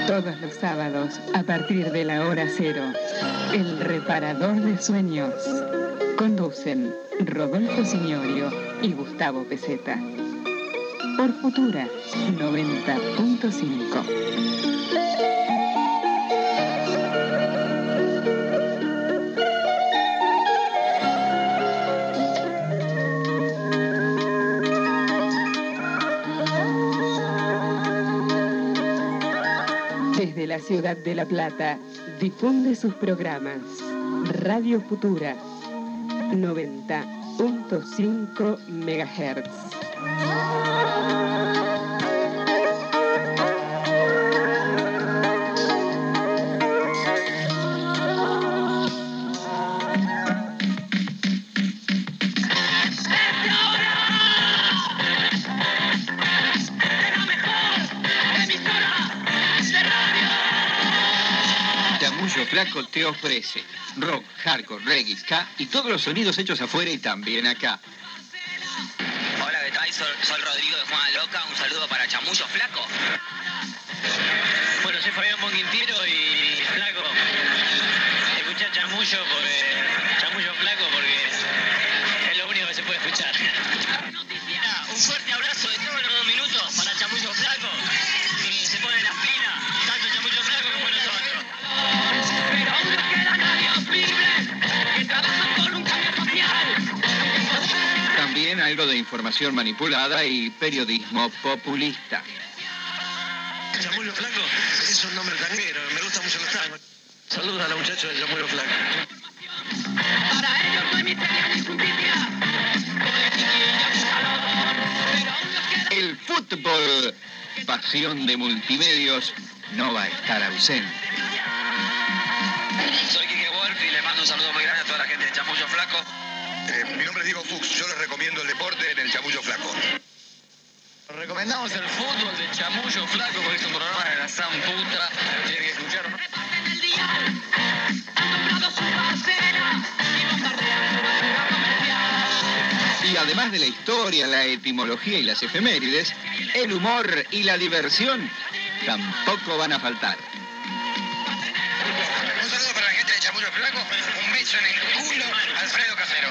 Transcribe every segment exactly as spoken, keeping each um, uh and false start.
Todos los sábados, a partir de la hora cero, El Reparador de Sueños. Conducen Rodolfo Signorio y Gustavo Peseta. Por Futura noventa punto cinco. Desde la ciudad de La Plata, difunde sus programas Radio Futura noventa punto cinco megahertz. Flaco te ofrece rock, hardcore, reggae, ska y todos los sonidos hechos afuera y también acá. Hola, ¿qué tal? Soy, soy Rodrigo de Juana Loca. Un saludo para Chamullo Flaco. Bueno, soy Fabián Bonquintero y Flaco. Escuchar Chamullo, porque, Chamullo Flaco porque es lo único que se puede escuchar. Un fuerte abrazo de todos los dos minutos para Chamullo Flaco. Y se pone las pilas, tanto Chamullo Flaco como nosotros. Pero aún nos queda nadie horrible que trabaja por un cambio social. También algo de información manipulada y periodismo populista. Chamullo Flaco es un nombre tanguero, me gusta mucho los tangos. Saludos a la muchacha de Chamullo Flaco. Para ellos no hay miseria ni justicia. El fútbol, pasión de multimedios, no va a estar ausente. Soy Quique Wolf y le mando un saludo muy grande a toda la gente de Chamullo Flaco. Eh, mi nombre es Diego Fuchs, yo les recomiendo el deporte en el Chamullo Flaco. Recomendamos el fútbol de Chamullo Flaco porque es un programa de la San Putra. Tienen que escucharlo. Y además de la historia, la etimología y las efemérides, el humor y la diversión tampoco van a faltar. Un saludo para la gente de Chamullo Flaco, un beso en el culo, Alfredo Casero.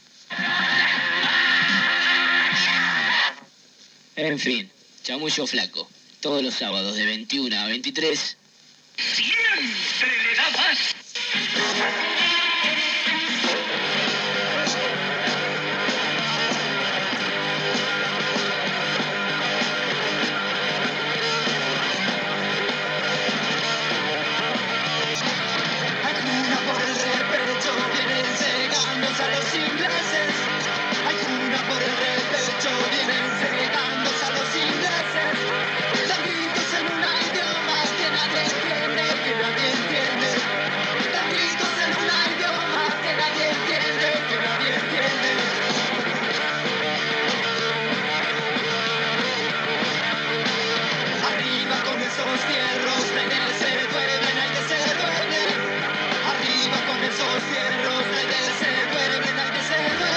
En fin, Chamullo Flaco, todos los sábados de veintiuna a veintitrés. Siempre le da más. Arriba con esos fierros, hay que ser dueño, hay que ser dueño.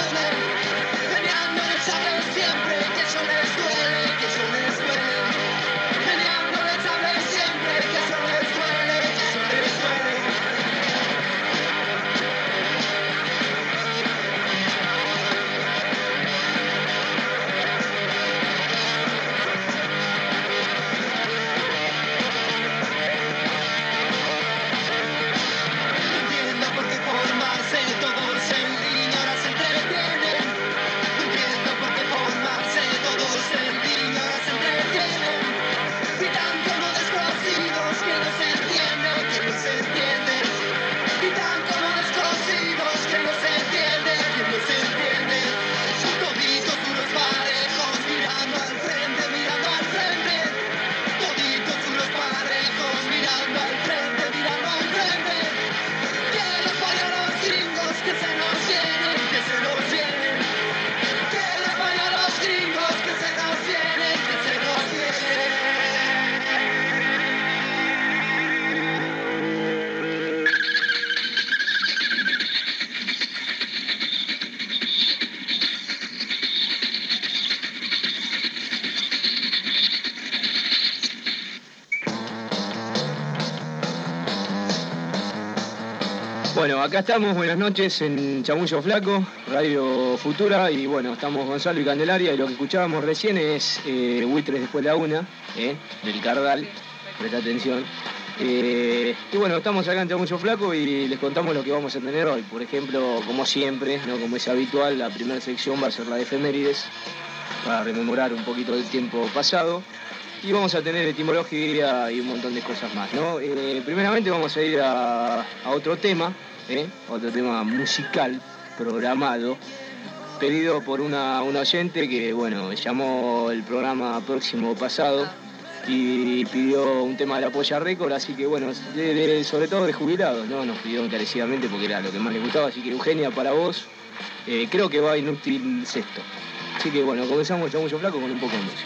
Bueno, acá estamos, buenas noches en Chamullo Flaco, Radio Futura, y bueno, estamos Gonzalo y Candelaria, y lo que escuchábamos recién es eh, Buitres después de la una, eh, del Cardal, presta atención. Eh, y bueno, estamos acá en Chamullo Flaco y les contamos lo que vamos a tener hoy. Por ejemplo, como siempre, ¿no? Como es habitual, la primera sección va a ser la de efemérides, para rememorar un poquito del tiempo pasado. Y vamos a tener etimología y un montón de cosas más, ¿no? Eh, primeramente vamos a ir a, a otro tema, ¿eh? Otro tema musical, programado, pedido por una, una oyente que, bueno, llamó el programa próximo pasado y pidió un tema de la Polla Record, así que, bueno, de, de, sobre todo de jubilados, ¿no? Nos pidió encarecidamente porque era lo que más le gustaba, así que, Eugenia, para vos, eh, creo que va Inútil Sexto. Así que, bueno, comenzamos Chamullo Flaco con un poco de música.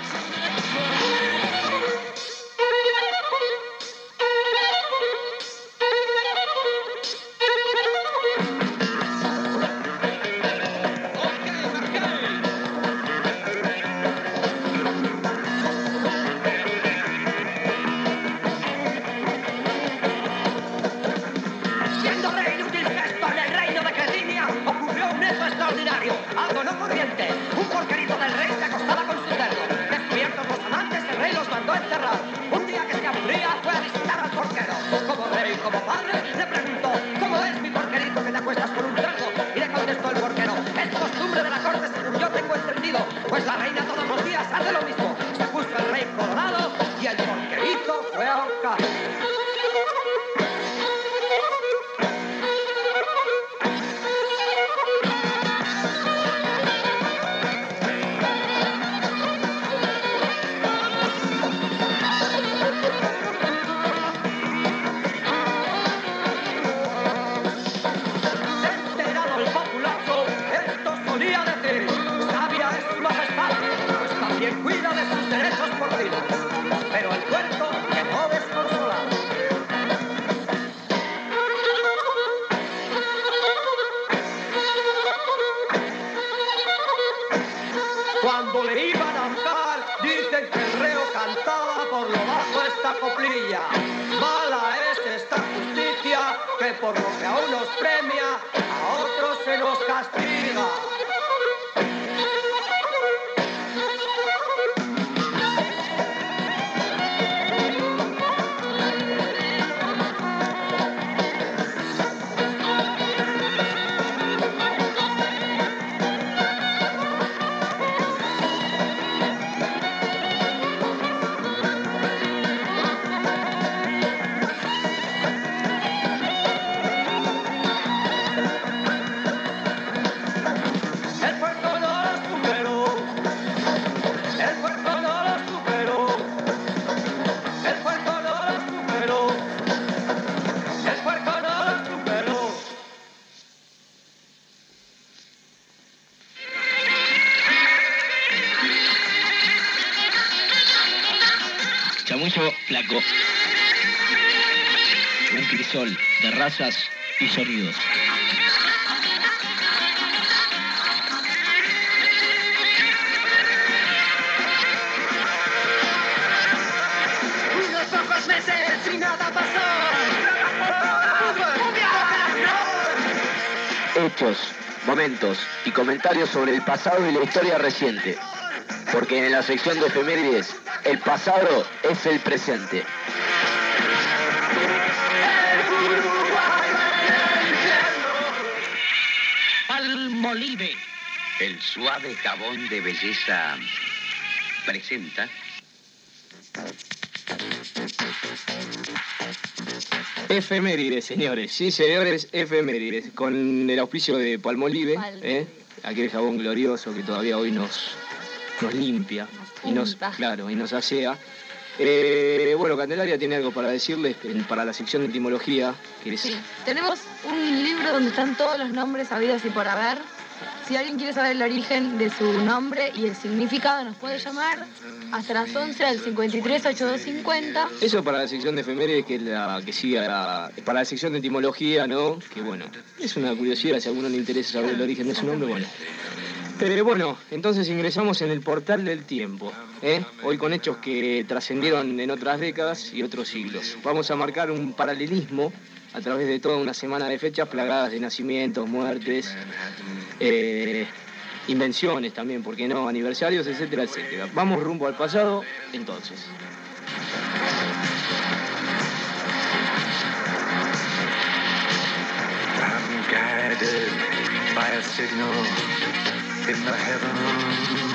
Chamullo Flaco. Un crisol de razas y sonidos. Unos pocos meses y nada pasó. Hechos, momentos y comentarios sobre el pasado y la historia reciente. Porque en la sección de efemérides, el pasado es el presente. Palmolive, el suave jabón de belleza, presenta. Efemérides, señores. Sí, señores, efemérides. Con el auspicio de Palmolive, ¿eh? Aquel jabón glorioso que todavía hoy nos, nos limpia. Y nos, claro, y nos asea. Eh, bueno, Candelaria tiene algo para decirles para la sección de etimología. Sí, tenemos un libro donde están todos los nombres habidos y por haber. Si alguien quiere saber el origen de su nombre y el significado, nos puede llamar hasta las once al cincuenta y tres ochenta y dos cincuenta. Eso para la sección de efemérides, que es la que sigue la, para la sección de etimología, ¿no? Que bueno, es una curiosidad, si a alguno le interesa saber el origen de su nombre, bueno. Eh, bueno, entonces ingresamos en el portal del tiempo, ¿eh? Hoy con hechos que trascendieron en otras décadas y otros siglos. Vamos a marcar un paralelismo a través de toda una semana de fechas plagadas de nacimientos, muertes, eh, invenciones también, ¿por qué no? Aniversarios, etcétera, etcétera. Vamos rumbo al pasado, entonces. I'm guided by a signal in the heavens.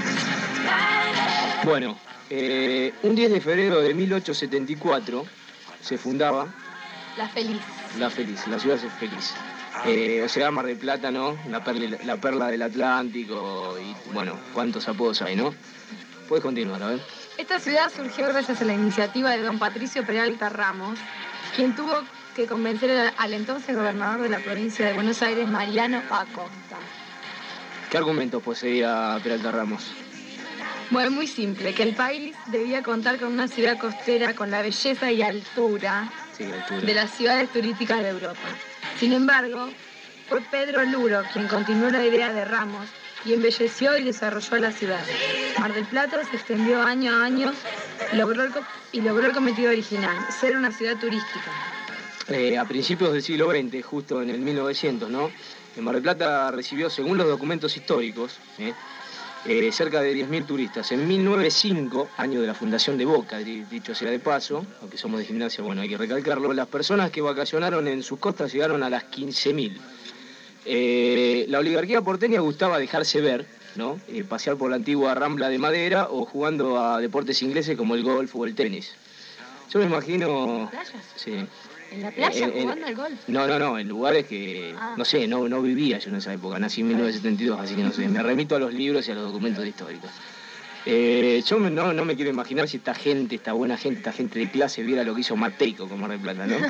Bueno, eh, un diez de febrero de mil ochocientos setenta y cuatro se fundaba La Feliz. La Feliz, la ciudad es feliz. Eh, o sea, Mar del Plata, ¿no? La perla, la perla del Atlántico y, bueno, cuántos apodos hay, ¿no? Puedes continuar, a ver. Esta ciudad surgió gracias a la iniciativa de don Patricio Peralta Ramos, quien tuvo que convencer al entonces gobernador de la provincia de Buenos Aires, Mariano Acosta. ¿Qué argumentos poseía Peralta Ramos? Bueno, muy simple, que el país debía contar con una ciudad costera con la belleza y altura, sí, altura. de las ciudades turísticas de Europa. Sin embargo, fue Pedro Luro quien continuó la idea de Ramos y embelleció y desarrolló la ciudad. Mar del Plata se extendió año a año logró el y logró el cometido original, ser una ciudad turística. Eh, a principios del siglo veinte, justo en el mil novecientos, ¿no? En Mar del Plata recibió, según los documentos históricos, ¿eh? Eh, cerca de diez mil turistas. En mil novecientos cinco, año de la fundación de Boca, dicho sea de paso, aunque somos de Gimnasia, bueno, hay que recalcarlo, las personas que vacacionaron en sus costas llegaron a las quince mil. Eh, la oligarquía porteña gustaba dejarse ver, ¿no? Eh, pasear por la antigua Rambla de Madera o jugando a deportes ingleses como el golf o el tenis. Yo me imagino... ¿Playas? Sí. ¿En la playa eh, jugando eh, al golf? No, no, no, en lugares que, ah. no sé, no, no vivía yo en esa época, nací en mil novecientos setenta y dos, así que no sé, me remito a los libros y a los documentos históricos. Eh, yo me, no, no me quiero imaginar si esta gente, esta buena gente, esta gente de clase viera lo que hizo Mateico con Mar del Plata, ¿no?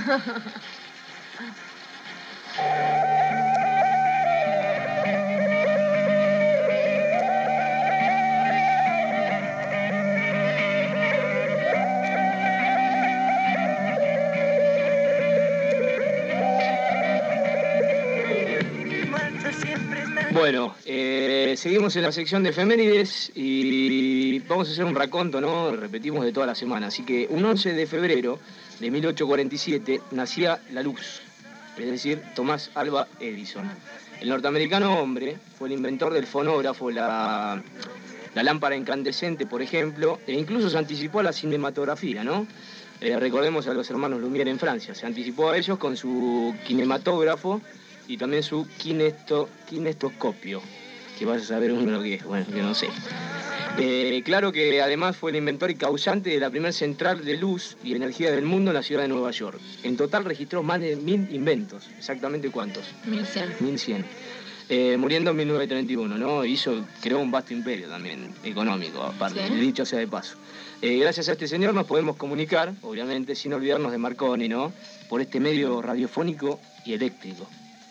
Bueno, eh, seguimos en la sección de efemérides y vamos a hacer un raconto, ¿no? Repetimos de toda la semana. Así que un once de febrero de mil ochocientos cuarenta y siete nacía la luz, es decir, Thomas Alva Edison. El norteamericano hombre fue el inventor del fonógrafo, la, la lámpara incandescente, por ejemplo, e incluso se anticipó a la cinematografía, ¿no? Eh, recordemos a los hermanos Lumière en Francia, se anticipó a ellos con su kinematógrafo y también su kinesto, kinestoscopio, que vas a saber uno lo que es, bueno, que no sé. Eh, claro que además fue el inventor y causante de la primera central de luz y energía del mundo en la ciudad de Nueva York. En total registró más de mil inventos. ¿Exactamente cuántos? Mil cien. Mil cien. Eh, muriendo en mil novecientos treinta y uno, ¿no? Hizo, creó un vasto imperio también, económico, aparte, ¿sí? Dicho sea de paso. Eh, gracias a este señor nos podemos comunicar, obviamente, sin olvidarnos de Marconi, ¿no? Por este medio radiofónico y eléctrico.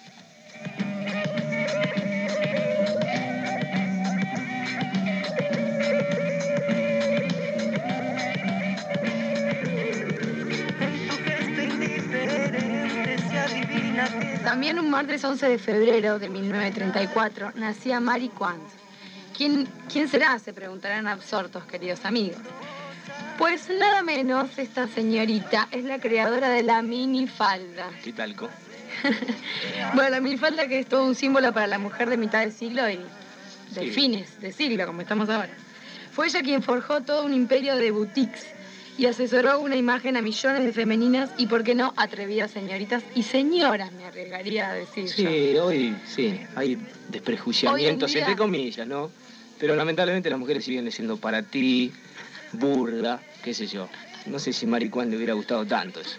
También un martes once de febrero de mil novecientos treinta y cuatro nacía Marie Quant. ¿Quién, ¿Quién será? Se preguntarán absortos, queridos amigos. Pues nada menos, esta señorita es la creadora de la minifalda. ¿Qué talco? Bueno, la minifalda que es todo un símbolo para la mujer de mitad del siglo y de sí. fines de siglo, como estamos ahora. Fue ella quien forjó todo un imperio de boutiques y asesoró una imagen a millones de femeninas y, por qué no, atrevidas señoritas y señoras, me arriesgaría a decir. Sí, yo. hoy sí, hay desprejuiciamientos, día... entre comillas, ¿no? Pero lamentablemente las mujeres siguen siendo para ti, burda, qué sé yo. No sé si Marie Quant le hubiera gustado tanto eso.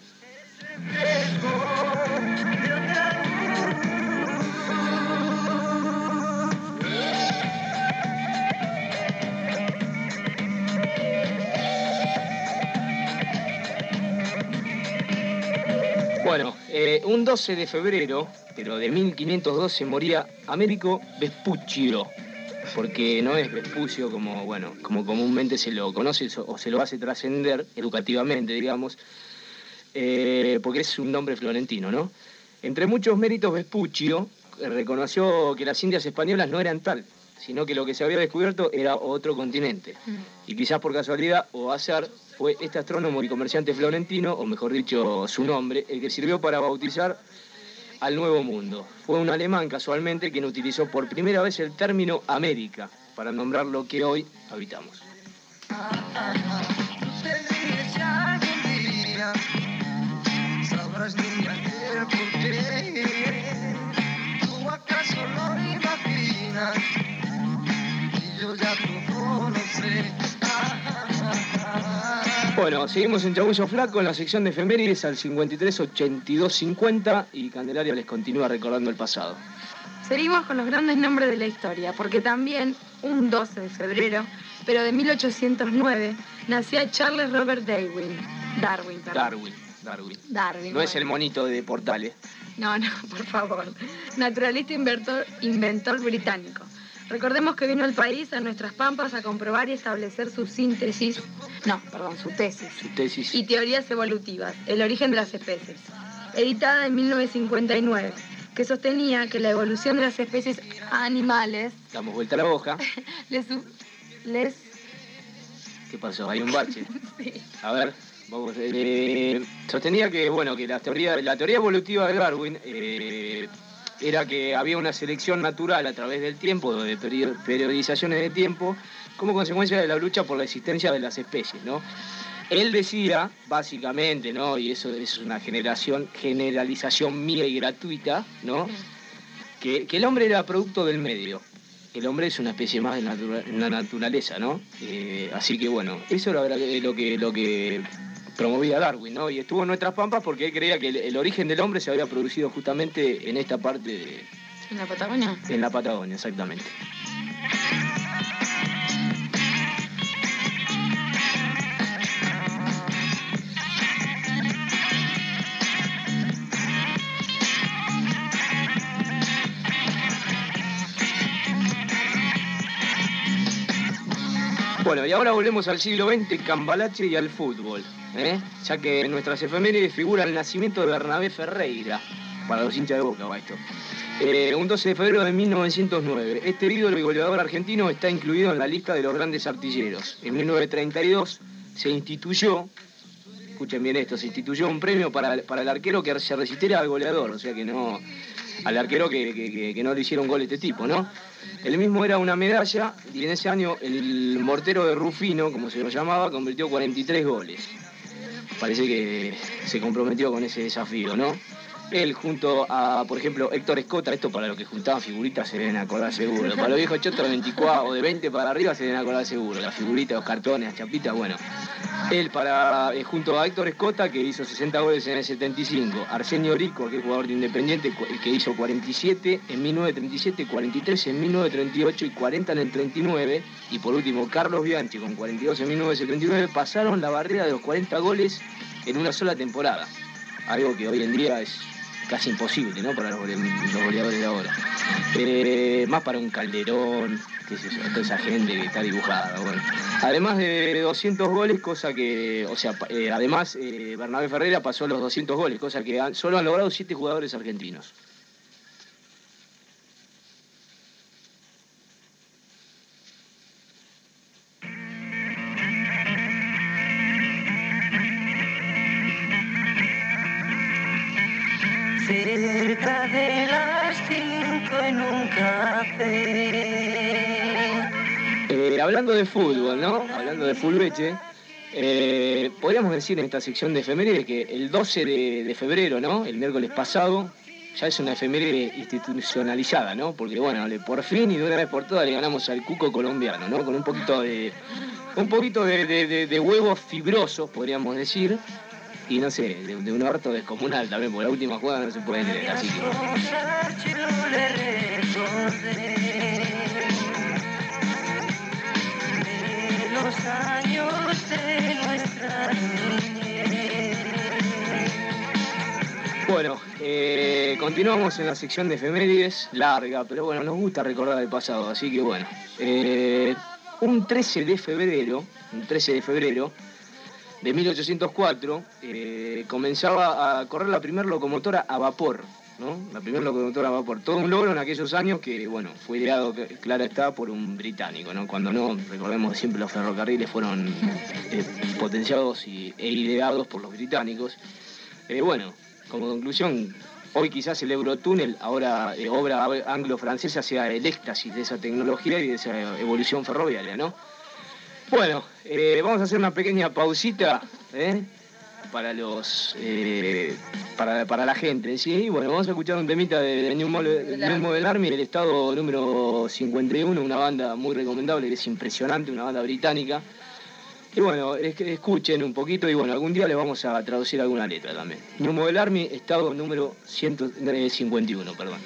Bueno, eh, un doce de febrero, pero de mil quinientos doce, moría Américo Vespuccio, porque no es Vespucio como, bueno, como comúnmente se lo conoce o se lo hace trascender educativamente, digamos, eh, porque es un nombre florentino, ¿no? Entre muchos méritos, Vespuccio reconoció que las Indias españolas no eran tal, sino que lo que se había descubierto era otro continente. Y quizás por casualidad o azar fue este astrónomo y comerciante florentino, o mejor dicho, su nombre, el que sirvió para bautizar al Nuevo Mundo. Fue un alemán, casualmente, quien utilizó por primera vez el término América para nombrar lo que hoy habitamos. Sabrás, niña, el porqué. ¿Tú acaso lo imaginas? Y yo ya todo lo sé. Bueno, seguimos en Chamullo Flaco en la sección de efemérides al cincuenta y tres ochenta y dos cincuenta y Candelaria les continúa recordando el pasado. Seguimos con los grandes nombres de la historia, porque también un doce de febrero, pero de mil ochocientos nueve, nacía Charles Robert Darwin. Darwin, perdón. Darwin. Darwin. Darwin. No bueno. es el monito de Portales. No, no, por favor. Naturalista inventor, inventor británico. Recordemos que vino al país, a nuestras pampas, a comprobar y establecer su síntesis, no, perdón, su tesis. Su tesis. Y teorías evolutivas, el origen de las especies, editada en mil novecientos cincuenta y nueve, que sostenía que la evolución de las especies animales... Damos vuelta a la hoja. les, les... ¿Qué pasó? ¿Hay un bache? Sí. A ver... Vamos, eh, sostenía que bueno que la teoría la teoría evolutiva de Darwin eh, era que había una selección natural a través del tiempo, de periodizaciones de tiempo, como consecuencia de la lucha por la existencia de las especies, ¿no? Él decía, básicamente, ¿no? Y eso, eso es una generación, generalización mía y gratuita, ¿no? Que, que el hombre era producto del medio. El hombre es una especie más de natura, la naturaleza, ¿no? Eh, así que bueno, eso era lo que lo que promovía Darwin, ¿no? Y estuvo en nuestras pampas porque él creía que el, el origen del hombre se había producido justamente en esta parte de... ¿En la Patagonia? En la Patagonia, exactamente. Bueno, y ahora volvemos al siglo veinte, Cambalache y al fútbol, ¿eh? Ya que en nuestras efemérides figura el nacimiento de Bernabé Ferreira, para los hinchas de Boca va esto. Eh, un doce de febrero de mil novecientos nueve. Este ídolo y goleador argentino está incluido en la lista de los grandes artilleros. En mil novecientos treinta y dos se instituyó, escuchen bien esto, se instituyó un premio para, para el arquero que se resistiera al goleador, o sea que no... al arquero que, que, que no le hicieron gol este tipo, ¿no? El mismo era una medalla y en ese año el mortero de Rufino, como se lo llamaba, convirtió cuarenta y tres goles. Parece que se comprometió con ese desafío, ¿no? Él junto a, por ejemplo, Héctor Escota, esto para los que juntaban figuritas se deben acordar seguro. Para los viejos chotos de veinticuatro o de veinte para arriba se deben acordar seguro. Las figuritas, los cartones, las chapitas, bueno. Él para, eh, junto a Héctor Escota, que hizo sesenta goles en el setenta y cinco. Arsenio Rico, que es jugador de Independiente, que hizo cuarenta y siete en mil novecientos treinta y siete, cuarenta y tres en mil novecientos treinta y ocho y cuarenta en el treinta y nueve. Y por último, Carlos Bianchi, con cuarenta y dos en mil novecientos treinta y nueve, pasaron la barrera de los cuarenta goles en una sola temporada. Algo que hoy en día es casi imposible, ¿no? Para los, los goleadores de ahora. Eh, más para un Calderón, qué sé yo, toda esa gente que está dibujada, bueno. Además de doscientos goles, cosa que, o sea, eh, además eh, Bernabé Ferreira pasó los doscientos goles, cosa que han, solo han logrado siete jugadores argentinos. Cerca de las cinco en un café. Eh, hablando de fútbol, ¿no? Hablando de fulbeche, eh, podríamos decir en esta sección de efemérides que el doce de febrero, ¿no? El miércoles pasado, ya es una efeméride institucionalizada, ¿no? Porque, bueno, por fin y de una vez por todas le ganamos al cuco colombiano, ¿no? Con un poquito de, un poquito de, de, de, de huevos fibrosos, podríamos decir. Y no sé, de, de un orto descomunal también, porque la última jugada no se puede leer, así que... Los años de nuestra niñez. Bueno, eh, continuamos en la sección de efemérides, larga, pero bueno, nos gusta recordar el pasado, así que bueno. Eh, un trece de febrero, un trece de febrero, de mil ochocientos cuatro, eh, comenzaba a correr la primera locomotora a vapor ¿no? La primera locomotora a vapor. Todo un logro en aquellos años que, bueno, fue ideado, claro está, por un británico, ¿no? Cuando no, recordemos que siempre los ferrocarriles fueron eh, potenciados y, e ideados por los británicos. Eh, bueno, como conclusión, hoy quizás el Eurotúnel, ahora eh, obra anglo-francesa, sea el éxtasis de esa tecnología y de esa evolución ferroviaria, ¿no? Bueno, eh, vamos a hacer una pequeña pausita, ¿eh? para los eh, para, para la gente, ¿sí? Bueno, vamos a escuchar un temita de, de New Model, New Model Army, el estado número cincuenta y uno, una banda muy recomendable, que es impresionante, una banda británica. Y bueno, es que escuchen un poquito y bueno, algún día les vamos a traducir alguna letra también. New Model Army, estado número ciento cincuenta y uno, perdón.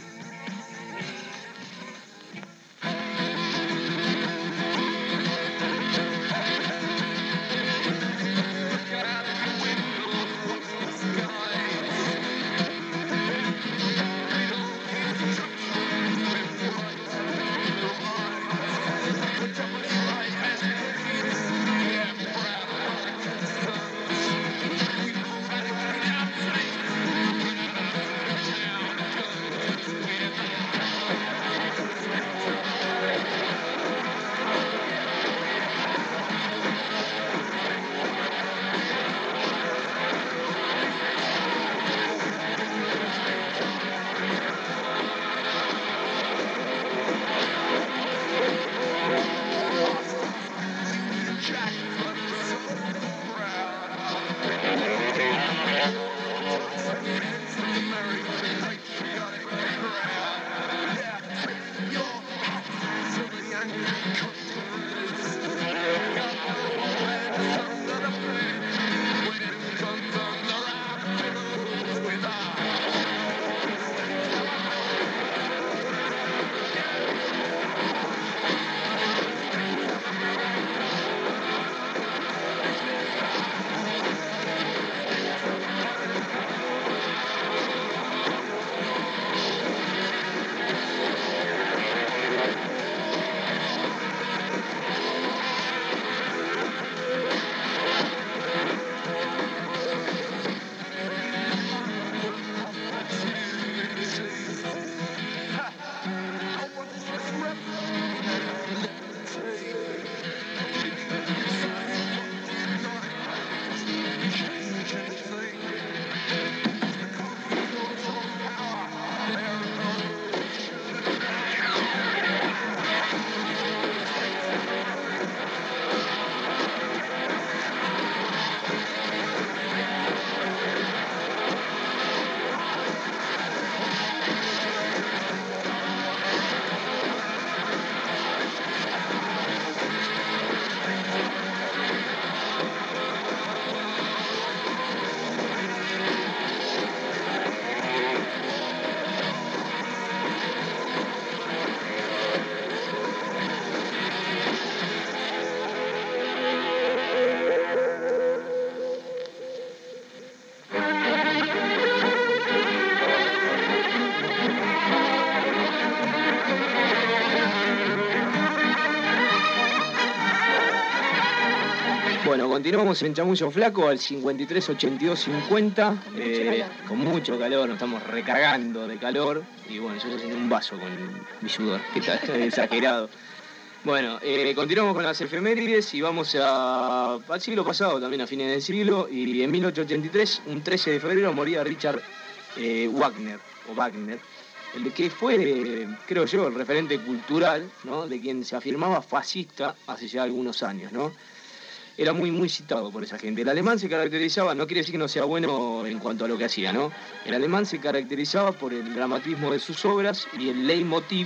Bueno, continuamos en Chamullo Flaco al cincuenta y tres ochenta y dos cincuenta, con, eh, con mucho calor, nos estamos recargando de calor y bueno, yo estoy en un vaso con mi sudor, que está exagerado. Bueno, eh, continuamos con las efemérides y vamos a, al siglo pasado, también a fines del siglo, y en mil ochocientos ochenta y tres, un trece de febrero, moría Richard eh, Wagner, o Wagner, el que fue, eh, creo yo, el referente cultural, ¿no?, de quien se afirmaba fascista hace ya algunos años, ¿no? Era muy, muy citado por esa gente. El alemán se caracterizaba, no quiere decir que no sea bueno en cuanto a lo que hacía, ¿no? El alemán se caracterizaba por el dramatismo de sus obras y el leitmotiv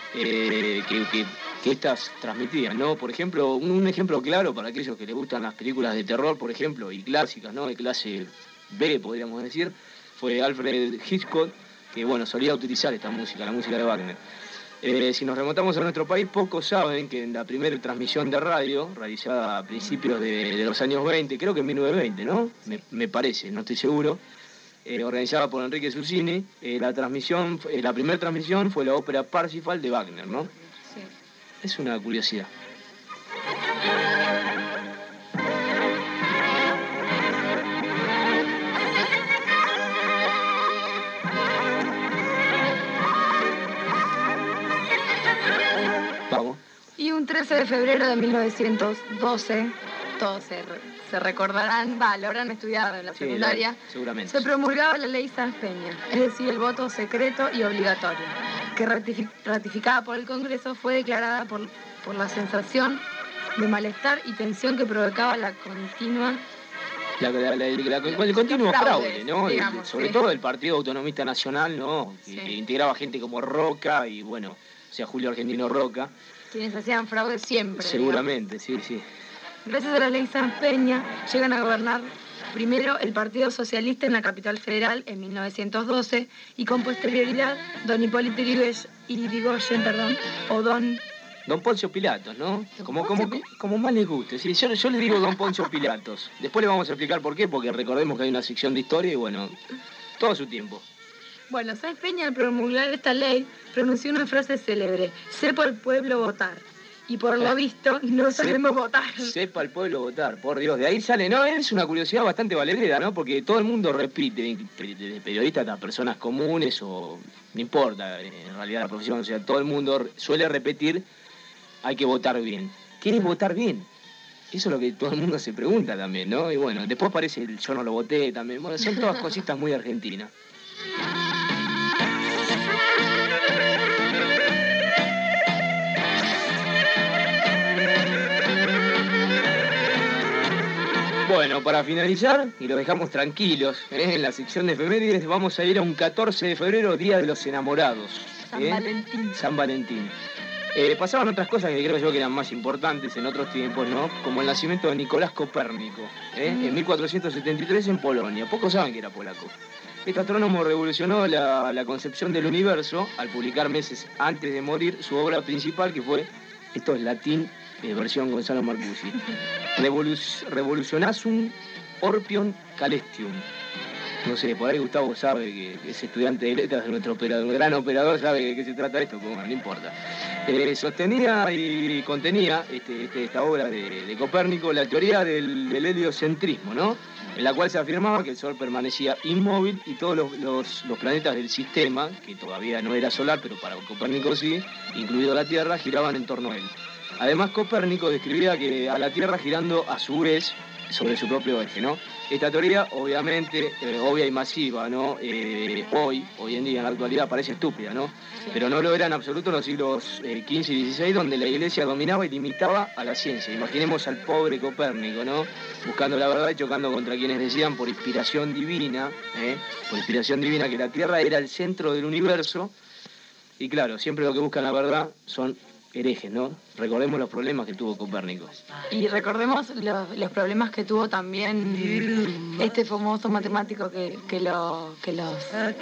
eh, que, que, que estas transmitían, ¿no? Por ejemplo, un, un ejemplo claro para aquellos que les gustan las películas de terror, por ejemplo, y clásicas, ¿no?, de clase B, podríamos decir, fue Alfred Hitchcock, que, bueno, solía utilizar esta música, la música de Wagner. Eh, si nos remontamos a nuestro país, pocos saben que en la primera transmisión de radio, realizada a principios de, de los años veinte, creo que en mil novecientos veinte, ¿no? Me, me parece, no estoy seguro, eh, organizada por Enrique Susini, eh, la transmisión, eh, la primera transmisión fue la ópera Parsifal de Wagner, ¿no? Sí. Es una curiosidad. un trece de febrero de mil novecientos doce, todos se, se recordarán, va, lo habrán estudiado en la Sí, secundaria, la- seguramente. se promulgaba la ley Sanz Peña, es decir, el voto secreto y obligatorio, que ratifi- ratificada por el Congreso fue declarada por, por la sensación de malestar y tensión que provocaba la continua... La, la, la, la- la- el continuo Fraudes, fraude, ¿no? El- digamos, sobre sí. todo el Partido Autonomista Nacional, ¿no? Que, Sí. que integraba gente como Roca y, bueno, o sea, Julio Argentino Roca. quienes hacían fraude siempre. Seguramente, sí, sí. digamos. Gracias a la ley Sanz Peña llegan a gobernar primero el Partido Socialista en la capital federal en mil novecientos doce y con posterioridad don Hipólito Yrigoyen, Yrigoyen, perdón, o don... Don Poncio Pilatos, ¿no? Don Como, Poncio como, Pi- como más les guste. Sí, yo, yo le digo Don Poncio Pilatos. Después le vamos a explicar por qué, porque recordemos que hay una sección de historia y, bueno, todo su tiempo. Bueno, Sanz Peña al promulgar esta ley pronunció una frase célebre, sé por el pueblo votar. Y por lo visto no sabemos votar. Sepa el pueblo votar, por Dios. De ahí sale, ¿no? Es una curiosidad bastante valedera, ¿no? Porque todo el mundo repite, desde periodistas hasta personas comunes o... No importa, en realidad la profesión, o sea, todo el mundo suele repetir, hay que votar bien. ¿Qué es votar bien? Eso es lo que todo el mundo se pregunta también, ¿no? Y bueno, después aparece el yo no lo voté también. Bueno, son todas cositas muy argentinas. Bueno, para finalizar, y lo dejamos tranquilos, ¿eh? En la sección de efemérides vamos a ir a un catorce de febrero, Día de los Enamorados. San ¿eh? Valentín. San Valentín. Eh, pasaban otras cosas que creo yo que eran más importantes en otros tiempos, ¿no? Como el nacimiento de Nicolás Copérnico, ¿eh? En mil cuatrocientos setenta y tres en Polonia. Pocos saben que era polaco. Este astrónomo revolucionó la, la concepción del universo al publicar meses antes de morir su obra principal, que fue, esto es latín, eh, versión Gonzalo Marcucci, Revolu Revolutionasum Orbium Calestium. No sé, por ahí Gustavo sabe que, que es estudiante de letras, nuestro operador, gran operador, sabe de qué se trata esto, pero bueno, no importa. Eh, sostenía y contenía este, este, esta obra de, de Copérnico la teoría del, del heliocentrismo, ¿no? En la cual se afirmaba que el Sol permanecía inmóvil y todos los, los, los planetas del sistema, que todavía no era solar, pero para Copérnico sí, incluido la Tierra, giraban en torno a él. Además, Copérnico describía que a la Tierra girando a su vez sobre su propio eje, ¿no? Esta teoría, obviamente, eh, obvia y masiva, ¿no? Eh, hoy, hoy en día, en la actualidad, parece estúpida, ¿no? Pero no lo era en absoluto en los siglos eh, quince y dieciséis, donde la Iglesia dominaba y limitaba a la ciencia. Imaginemos al pobre Copérnico, ¿no? Buscando la verdad y chocando contra quienes decían por inspiración divina, ¿eh? Por inspiración divina, que la Tierra era el centro del universo. Y claro, siempre lo que buscan la verdad son herejes, ¿no? Recordemos los problemas que tuvo Copérnico. Y recordemos los, los problemas que tuvo también este famoso matemático que, que, lo, que, los,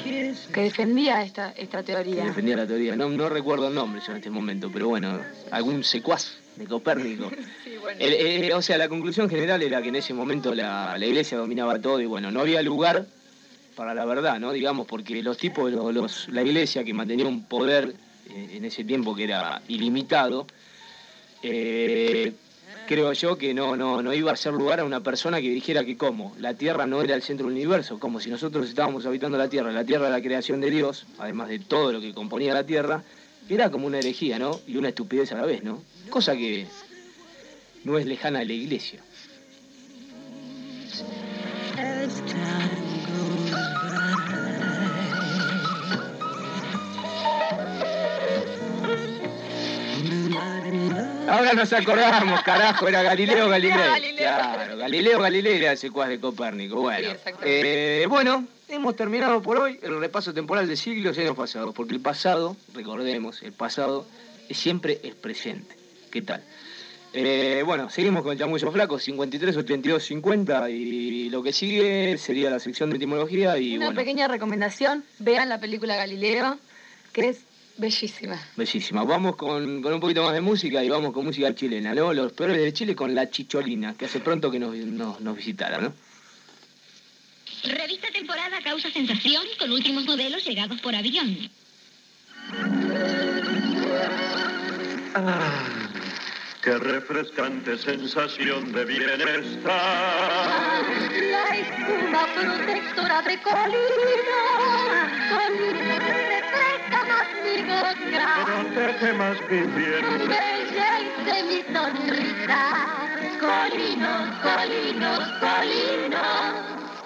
que defendía esta, esta Que teoría. defendía la teoría. No, no recuerdo el nombre yo en este momento, pero bueno, algún secuaz de Copérnico. Sí, bueno. El- eh, o sea, la conclusión general era que en ese momento la, la Iglesia dominaba todo y bueno, no había lugar para la verdad, ¿no? Digamos, porque los tipos, los, los, la Iglesia que mantenía un poder eh, en ese tiempo que era ilimitado, eh, creo yo que no, no, no iba a ser lugar a una persona que dijera que cómo, la Tierra no era el centro del universo, como si nosotros estábamos habitando la Tierra, la Tierra era la creación de Dios, además de todo lo que componía la Tierra, era como una herejía, ¿no? Y una estupidez a la vez, ¿no? Cosa que no es lejana a la Iglesia. Ahora nos acordamos, carajo, era Galileo Galilei. Galileo. Claro, Galileo Galilei era el secuaz de Copérnico. Bueno, Sí, exactamente. eh, bueno, hemos terminado por hoy el repaso temporal de siglos y años pasados, porque el pasado, recordemos, el pasado es siempre el presente. ¿Qué tal? Eh, bueno, seguimos con el Chamullo Flaco, cincuenta y tres, ochenta y dos, cincuenta, y lo que sigue sería la sección de etimología y Una bueno, pequeña recomendación, vean la película Galileo, que es bellísima. bellísima. Vamos con, con un poquito más de música y vamos con música chilena, ¿no? Los peores de Chile con La Chicholina, que hace pronto que nos, nos, nos visitara, ¿no? Revista temporada causa sensación con últimos modelos llegados por avión. Ah, qué refrescante sensación de bienestar. La espuma protectora de colina, colina refresca más mi boca. Protege más mi piel. sonriente mi sonrisa. Colinos, colinos, colinos.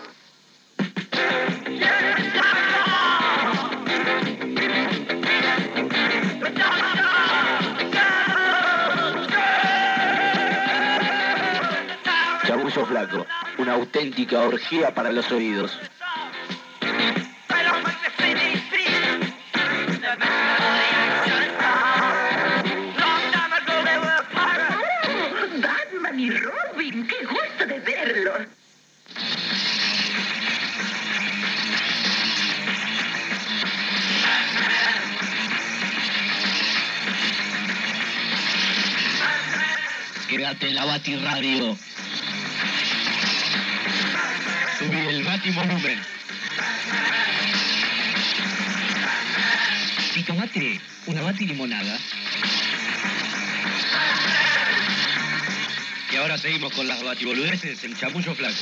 Chamullo Flaco, una auténtica orgía para los oídos. Batman y Robin, qué gusto de verlos. Quédate en la Batirradio. Subí el Bativolumen. Y tomate una batilimonada. Y ahora seguimos con las batiboludeces en Chamullo Flaco.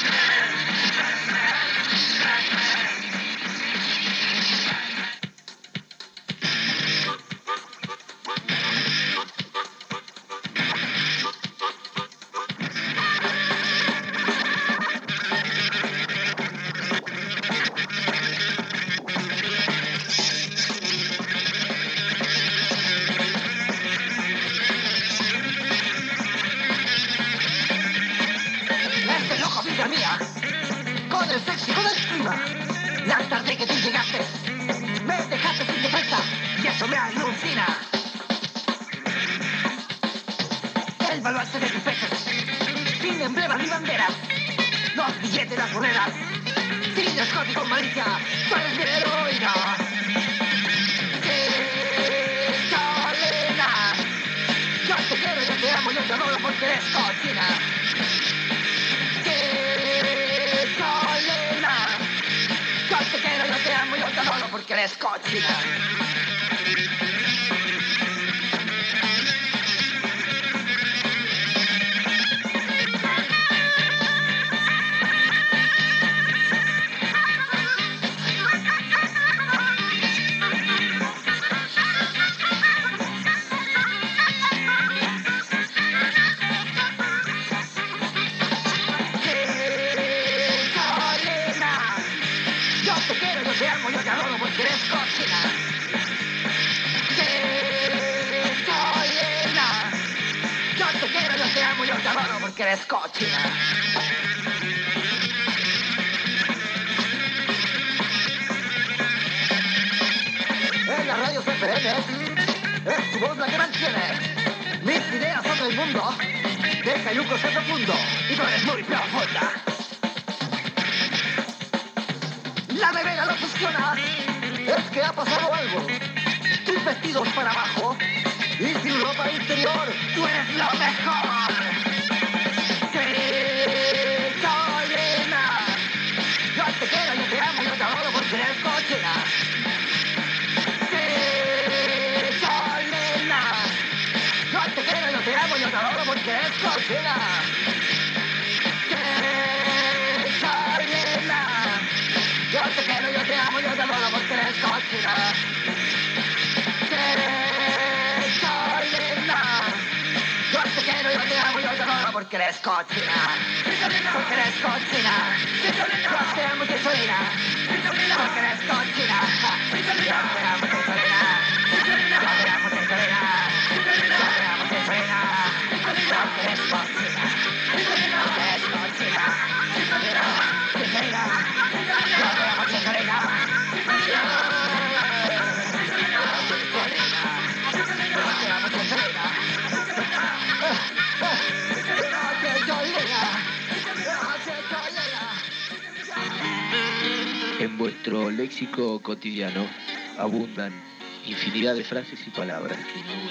En vuestro léxico cotidiano abundan infinidad de frases y palabras.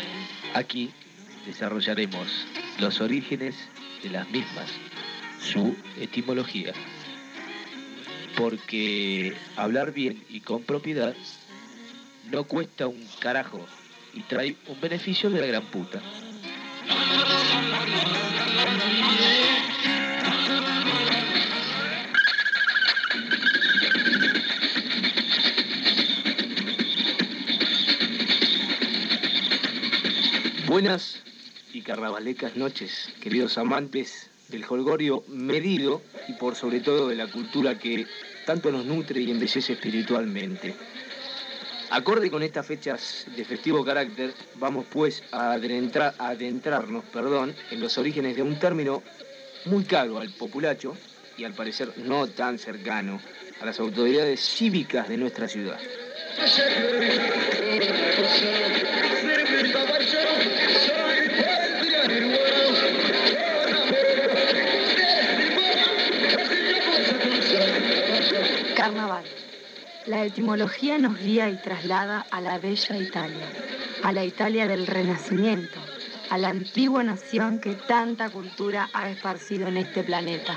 Aquí desarrollaremos los orígenes de las mismas, su etimología. Porque hablar bien y con propiedad no cuesta un carajo y trae un beneficio de la gran puta. Buenas y carnavalescas noches, queridos amantes del jolgorio medido y por sobre todo de la cultura que tanto nos nutre y embellece espiritualmente. Acorde con estas fechas de festivo carácter, vamos pues a, adentrar, a adentrarnos perdón, en los orígenes de un término muy caro al populacho y al parecer no tan cercano a las autoridades cívicas de nuestra ciudad. Carnaval. La etimología nos guía y traslada a la bella Italia, a la Italia del Renacimiento, a la antigua nación que tanta cultura ha esparcido en este planeta.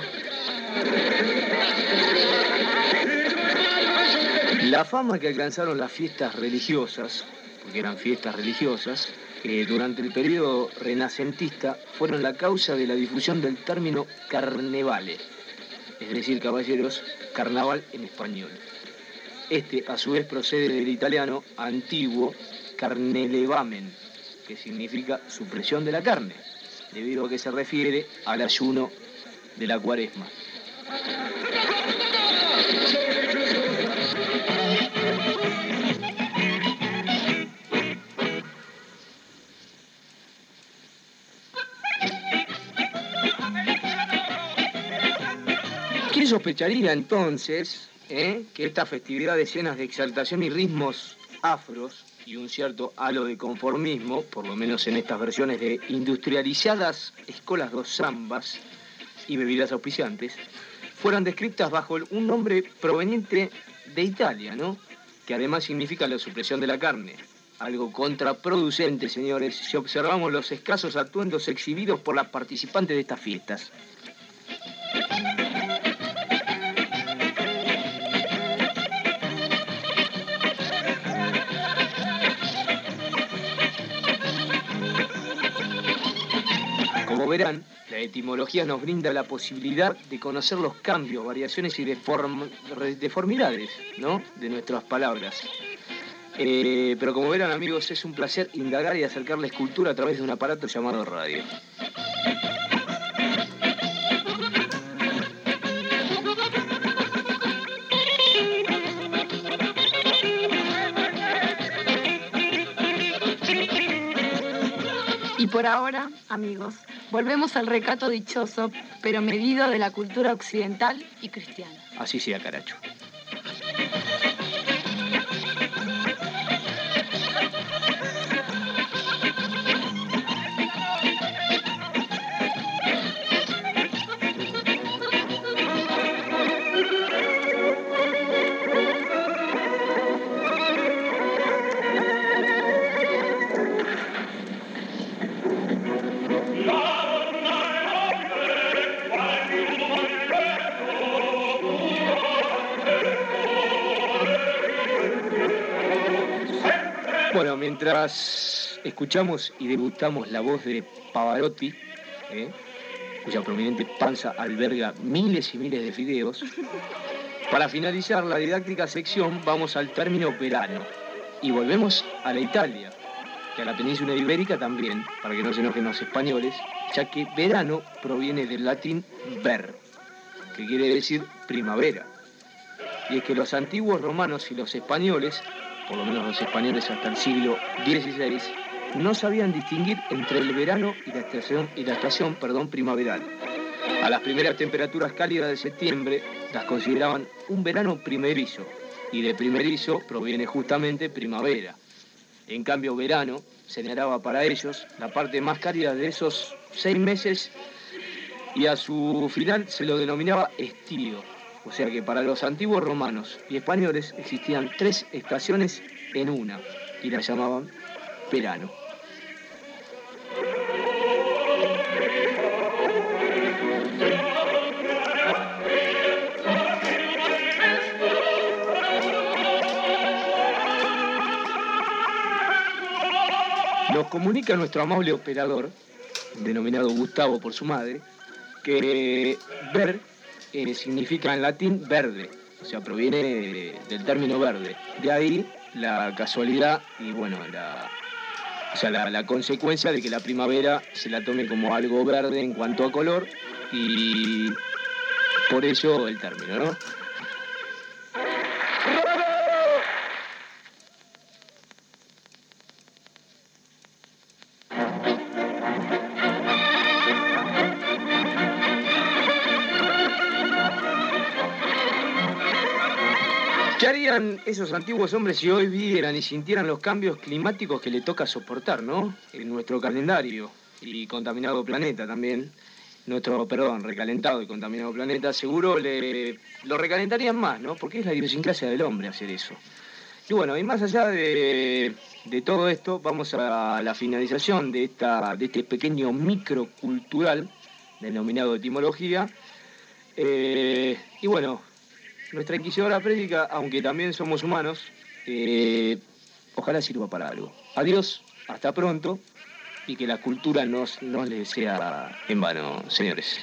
La fama que alcanzaron las fiestas religiosas, porque eran fiestas religiosas, eh, durante el periodo renacentista fueron la causa de la difusión del término carnevale, es decir, caballeros, carnaval en español. Este, a su vez, procede del italiano antiguo carnelevamen, que significa supresión de la carne, debido a que se refiere al ayuno de la cuaresma. ¿Quién sospecharía entonces eh, que estas festividades llenas de exaltación y ritmos afros y un cierto halo de conformismo, por lo menos en estas versiones de industrializadas escolas dos zambas y bebidas auspiciantes, fueran descritas bajo un nombre proveniente de Italia, ¿no? Que además significa la supresión de la carne. Algo contraproducente, señores, si observamos los escasos atuendos exhibidos por las participantes de estas fiestas. Como verán, la etimología nos brinda la posibilidad de conocer los cambios, variaciones y deform, deformidades, ¿no?, de nuestras palabras. Eh, pero como verán, amigos, es un placer indagar y acercarles cultura a través de un aparato llamado radio. Y por ahora, amigos, volvemos al recato dichoso, pero medido de la cultura occidental y cristiana. Así sea, caracho. Bueno, mientras escuchamos y degustamos la voz de Pavarotti, ¿eh? cuya prominente panza alberga miles y miles de fideos, para finalizar la didáctica sección vamos al término verano y volvemos a la Italia, que a la península ibérica también, para que no se enojen los españoles, ya que verano proviene del latín ver, que quiere decir primavera. Y es que los antiguos romanos y los españoles, por lo menos los españoles hasta el siglo dieciséis, no sabían distinguir entre el verano y la estación, y la estación perdón, primaveral. A las primeras temperaturas cálidas de septiembre las consideraban un verano primerizo, y de primerizo proviene justamente primavera. En cambio, verano señalaba para ellos la parte más cálida de esos seis meses y a su final se lo denominaba estío. O sea que para los antiguos romanos y españoles existían tres estaciones en una y la llamaban verano. Nos comunica nuestro amable operador, denominado Gustavo por su madre, que ver Eh, significa en latín verde, o sea, proviene de, del término verde. De ahí la casualidad y, bueno, la, o sea, la, la consecuencia de que la primavera se la tome como algo verde en cuanto a color y por eso el término, ¿no? ¿Qué harían esos antiguos hombres si hoy vieran y sintieran los cambios climáticos que le toca soportar, ¿no? En nuestro calendario y contaminado planeta también. Nuestro, perdón, recalentado y contaminado planeta, seguro le, lo recalentarían más, ¿no? Porque es la idiosincrasia del hombre hacer eso. Y bueno, y más allá de, de todo esto, vamos a la finalización de, esta, de este pequeño microcultural denominado etimología. Eh, y bueno, nuestra inquisidora prédica, aunque también somos humanos, eh, ojalá sirva para algo. Adiós, hasta pronto, y que la cultura no nos les sea en vano, señores.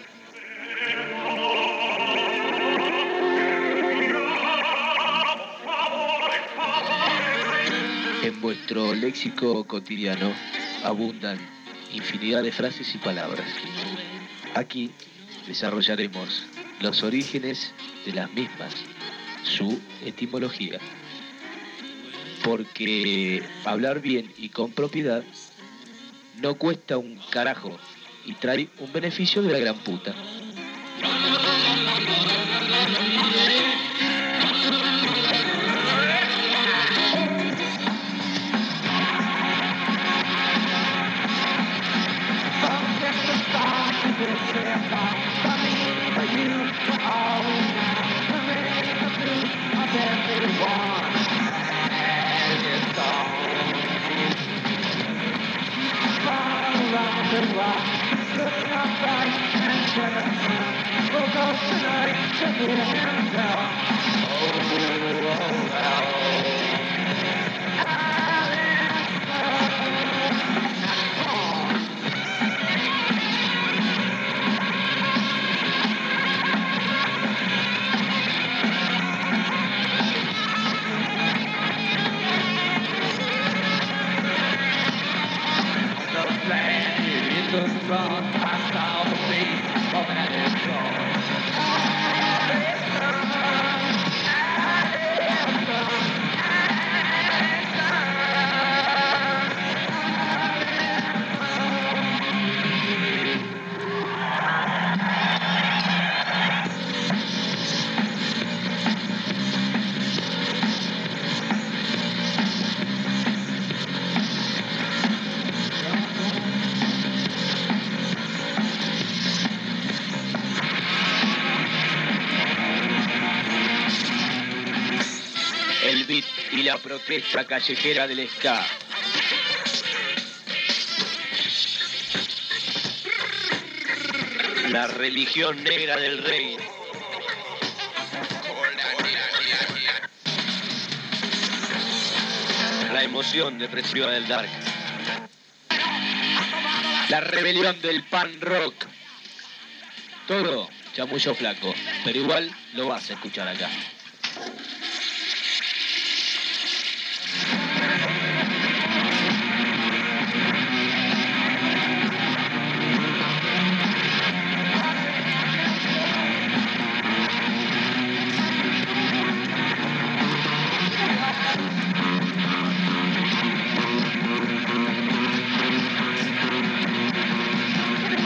En vuestro léxico cotidiano abundan infinidad de frases y palabras. Aquí desarrollaremos los orígenes de las mismas, su etimología. Porque hablar bien y con propiedad no cuesta un carajo y trae un beneficio de la gran puta. Y la protesta callejera del ska. La religión negra del rey. La emoción depresiva del dark. La rebelión del pan rock. Todo chamullo flaco, pero igual lo vas a escuchar acá.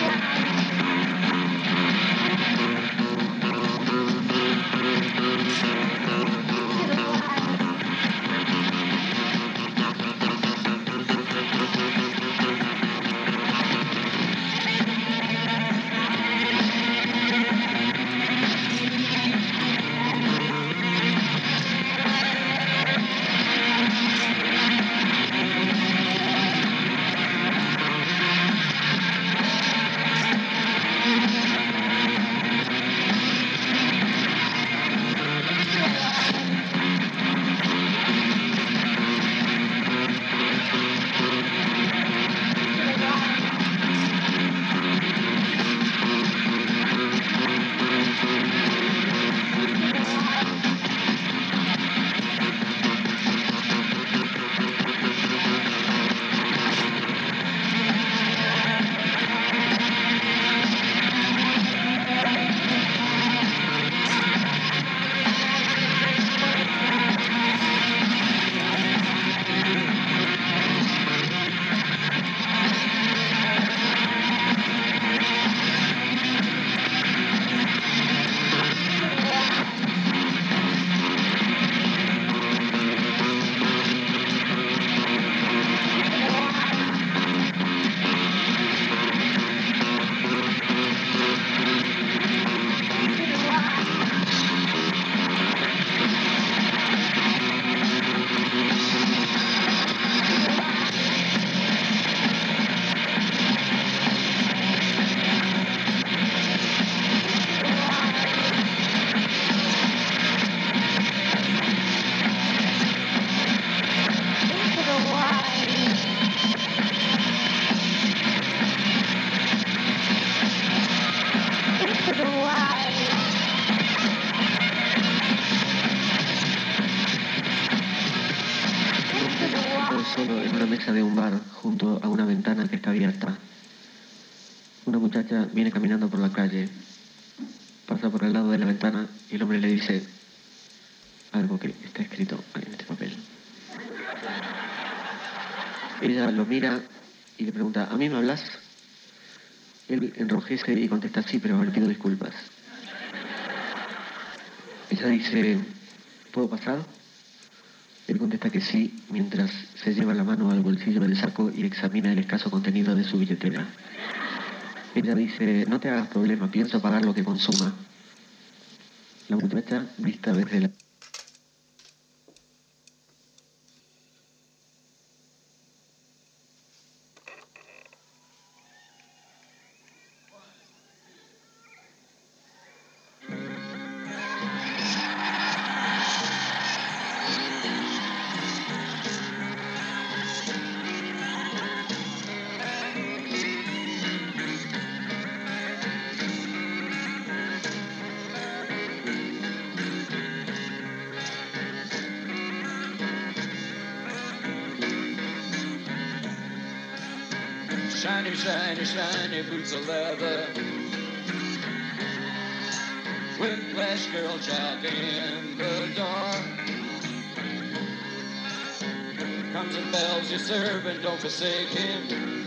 Thank you. junto a una ventana que está abierta. Una muchacha viene caminando por la calle, pasa por el lado de la ventana y el hombre le dice algo que está escrito en este papel. Ella lo mira y le pregunta, ¿a mí me hablas? Él enrojece y contesta, sí, pero le pido disculpas. Ella dice, ¿puedo pasar? Él contesta que sí, mientras se lleva la mano al bolsillo del saco y examina el escaso contenido de su billetera. Ella dice, no te hagas problema, pienso pagar lo que consuma. La muchacha, vista desde la... Shiny, shiny, shiny boots of leather, whiplash girl jack in the door. Comes and bells, your servant, don't forsake him.